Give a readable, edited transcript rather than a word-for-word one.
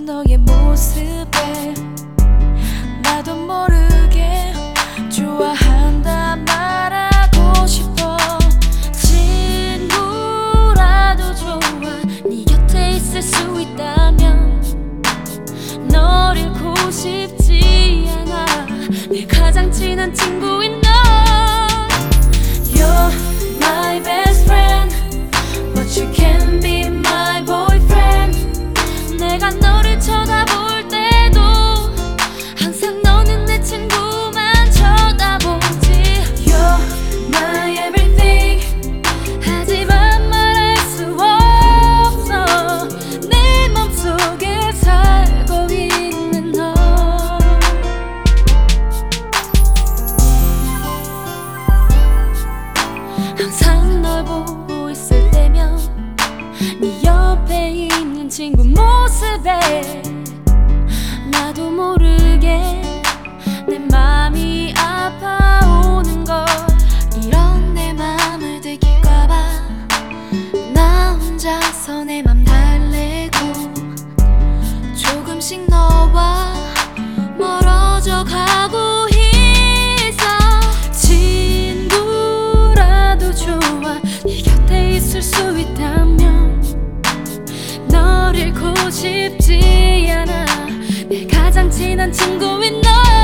너의 모습에 나도 모르게 좋아한다 말하고 싶어. 친구라도 좋아. 네 곁에 있을 수 있다면 널 잃고 싶지 않아. 내 가장 친한 친구인 너. You're my best friend, but you can't be my boyfriend. 내가 너를 쳐다볼 때도 항상 너는 내 친구만 쳐다보지. You're my everything, 하지만 말할 수 없어. 내 맘속에 살고 있는 너. 항상 널 보고 있을 때면 네 옆에 있는 친구 모습에 나도 모르게 내 맘이 아파오는 걸. 이런 내 맘을 들킬까봐 나 혼자서 내 맘 달래고 조금씩 너와 멀어져 가고 있어. 친구라도 좋아. 네 곁에 있을 수 있다면 널 잃고 싶지 않아. 내 가장 친한 친구인 너.